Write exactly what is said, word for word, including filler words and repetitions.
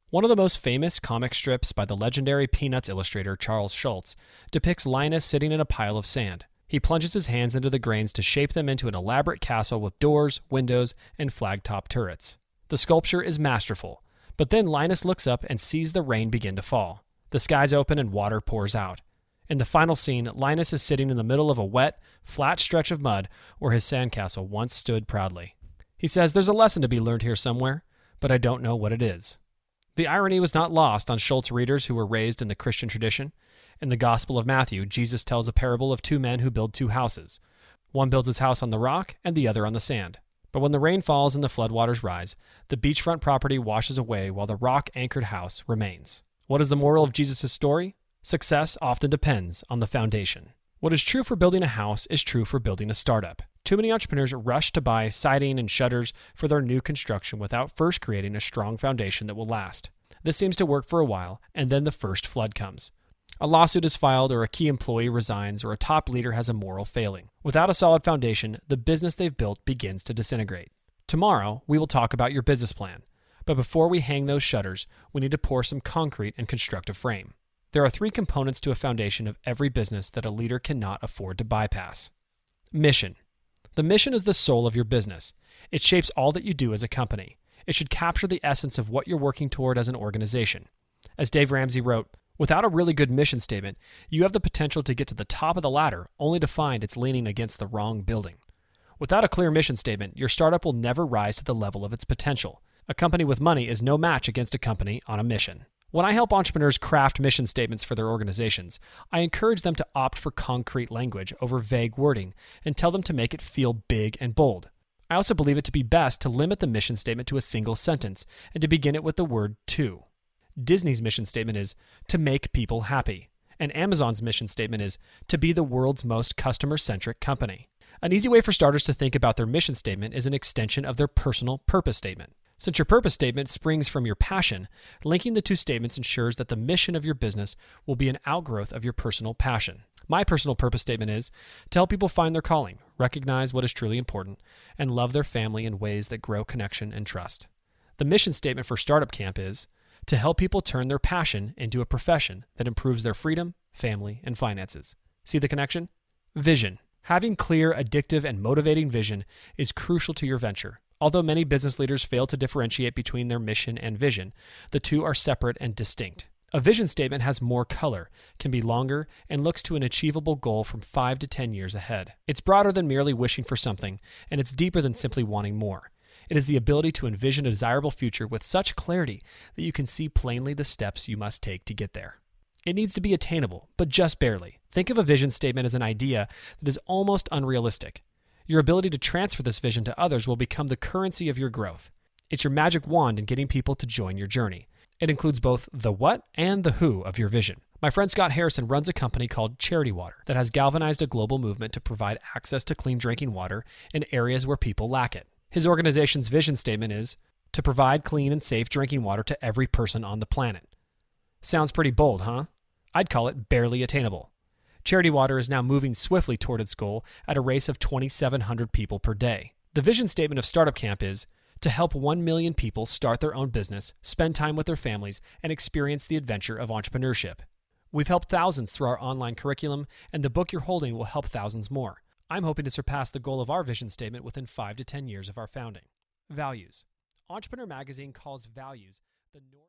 One of the most famous comic strips by the legendary Peanuts illustrator Charles Schulz depicts Linus sitting in a pile of sand. He plunges his hands into the grains to shape them into an elaborate castle with doors, windows, and flag-top turrets. The sculpture is masterful, but then Linus looks up and sees the rain begin to fall. The skies open and water pours out. In the final scene, Linus is sitting in the middle of a wet, flat stretch of mud where his sandcastle once stood proudly. He says there's a lesson to be learned here somewhere, but I don't know what it is. The irony was not lost on Schulz readers who were raised in the Christian tradition. In the Gospel of Matthew, Jesus tells a parable of two men who build two houses. One builds his house on the rock and the other on the sand. But when the rain falls and the floodwaters rise, the beachfront property washes away while the rock-anchored house remains. What is the moral of Jesus' story? Success often depends on the foundation. What is true for building a house is true for building a startup. Too many entrepreneurs rush to buy siding and shutters for their new construction without first creating a strong foundation that will last. This seems to work for a while, and then the first flood comes. A lawsuit is filed, or a key employee resigns, or a top leader has a moral failing. Without a solid foundation, the business they've built begins to disintegrate. Tomorrow, we will talk about your business plan. But before we hang those shutters, we need to pour some concrete and construct a frame. There are three components to a foundation of every business that a leader cannot afford to bypass. Mission. The mission is the soul of your business. It shapes all that you do as a company. It should capture the essence of what you're working toward as an organization. As Dave Ramsey wrote, without a really good mission statement, you have the potential to get to the top of the ladder only to find it's leaning against the wrong building. Without a clear mission statement, your startup will never rise to the level of its potential. A company with money is no match against a company on a mission. When I help entrepreneurs craft mission statements for their organizations, I encourage them to opt for concrete language over vague wording and tell them to make it feel big and bold. I also believe it to be best to limit the mission statement to a single sentence and to begin it with the word to. Disney's mission statement is to make people happy, and Amazon's mission statement is to be the world's most customer-centric company. An easy way for starters to think about their mission statement is an extension of their personal purpose statement. Since your purpose statement springs from your passion, linking the two statements ensures that the mission of your business will be an outgrowth of your personal passion. My personal purpose statement is to help people find their calling, recognize what is truly important, and love their family in ways that grow connection and trust. The mission statement for Startup Camp is to help people turn their passion into a profession that improves their freedom, family, and finances. See the connection? Vision. Having clear, addictive, and motivating vision is crucial to your venture. Although many business leaders fail to differentiate between their mission and vision, the two are separate and distinct. A vision statement has more color, can be longer, and looks to an achievable goal from five to ten years ahead. It's broader than merely wishing for something, and it's deeper than simply wanting more. It is the ability to envision a desirable future with such clarity that you can see plainly the steps you must take to get there. It needs to be attainable, but just barely. Think of a vision statement as an idea that is almost unrealistic. Your ability to transfer this vision to others will become the currency of your growth. It's your magic wand in getting people to join your journey. It includes both the what and the who of your vision. My friend Scott Harrison runs a company called Charity Water that has galvanized a global movement to provide access to clean drinking water in areas where people lack it. His organization's vision statement is to provide clean and safe drinking water to every person on the planet. Sounds pretty bold, huh? I'd call it barely attainable. Charity Water is now moving swiftly toward its goal at a race of twenty-seven hundred people per day. The vision statement of Startup Camp is to help one million people start their own business, spend time with their families, and experience the adventure of entrepreneurship. We've helped thousands through our online curriculum, and the book you're holding will help thousands more. I'm hoping to surpass the goal of our vision statement within five to ten years of our founding. Values. Entrepreneur Magazine calls values the North